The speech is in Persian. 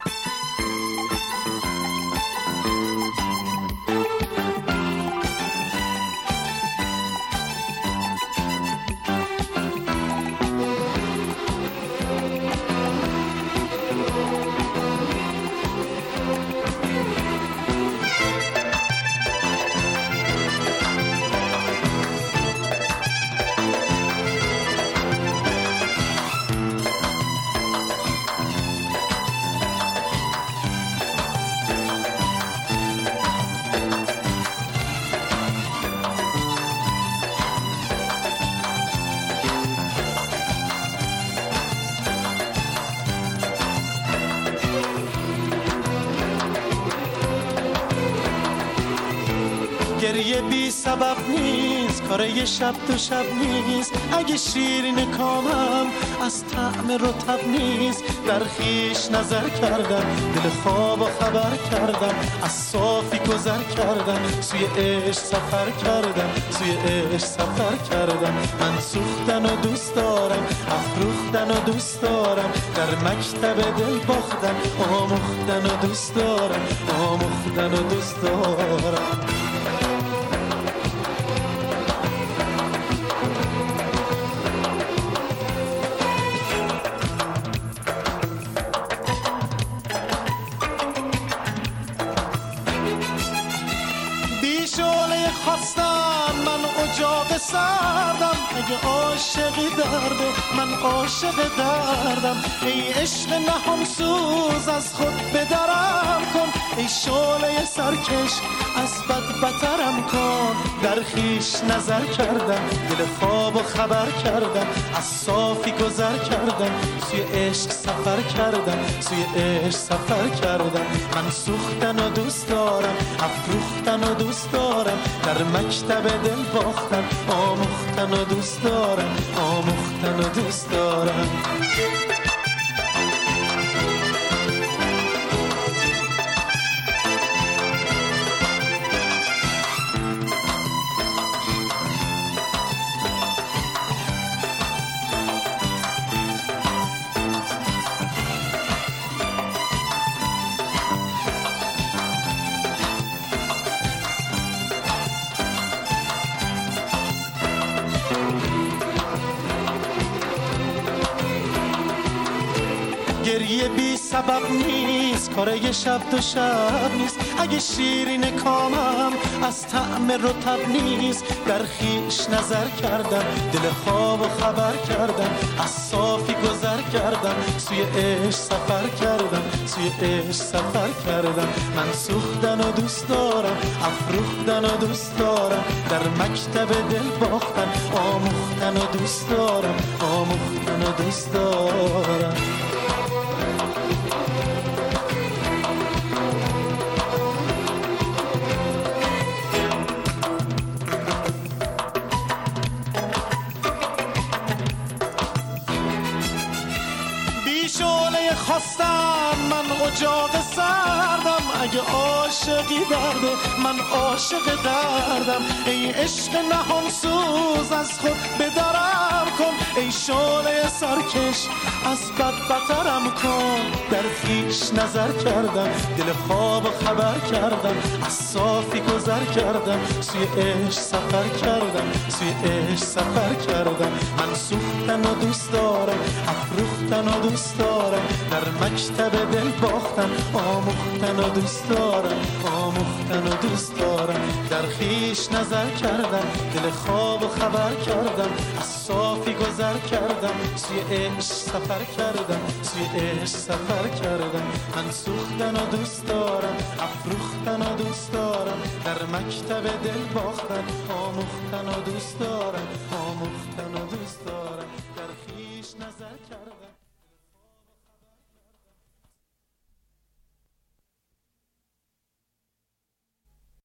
گریه بی سبب نیست، کار یه شب دو شب نیست. اگه شیرین کامم از طعم رطب نیست، در خیش نظر کردم، دل خواب و خبر کردم، از صافی گذر کردم، سوی عشق سفر کردم، سوی عشق سفر کردم. من سوختن و دوست دارم، افروختن و دوست دارم، در مکتب دل باختن، آموختن و دوست دارم، آموختن و دوست دارم. شعله خواستم من اجاق سردم، اگه عاشقی درده من عاشق دردم. ای عشق نهان سوز از خود بدرم کن، ای شعله سرکش از بد بترم کن. در خیش نظر کردم، دل خواب و خبر کردم، از صافی گذر کردم، سوی عشق سفر کردم، سوی عشق سفر کردم. من سوختن و دوست دارم، افروختن و دوست دارم، در مکتب دل باختن، آموختن و دوست دارم، آموختن و دوست دارم. گریه بی سبب نیست، کار یه شب دو شب نیست. اگه شیرین کامم از طعم رطب نیست، در خیش نظر کردم، دل خواب و خبر کردم، از صافی گذر کردم، سوی عشق سفر کردم، سوی عشق سفر کردم. من سوختن و دوست دارم، افروختن و دوست دارم، در مکتب دل باختن، آموختن و دوست دارم، آموختن و دوست دارم. شعله خواستم من اجاق سردم، اگه عاشقی درده من عاشق دردم. ای عشق نهان سوز از خود بدرم کن، ای شعله سرکش از بد بترم کن. در خیش نظر کردم، دل خواب و خبر کردم، از صافی گذر کردم، سوی عشق سفر کردم، سوی عشق سفر کردم. من سوختن و دوست دارم، افروختن و دوست دارم، در مکتب دل باختن، آموختن و دوست دارم، آموختن و دوست دارم. در خیش نظر کردم، دل خواب و خبر کردم، از صافی گذر کردم، سوی عشق سفر کردم، سوی عشق سفر کردم. من سوختن و دوست دارم، افروختن و دوست دارم، در مکتب دل باختن، آموختن و دوست دارم، آموختن و دوست دارم.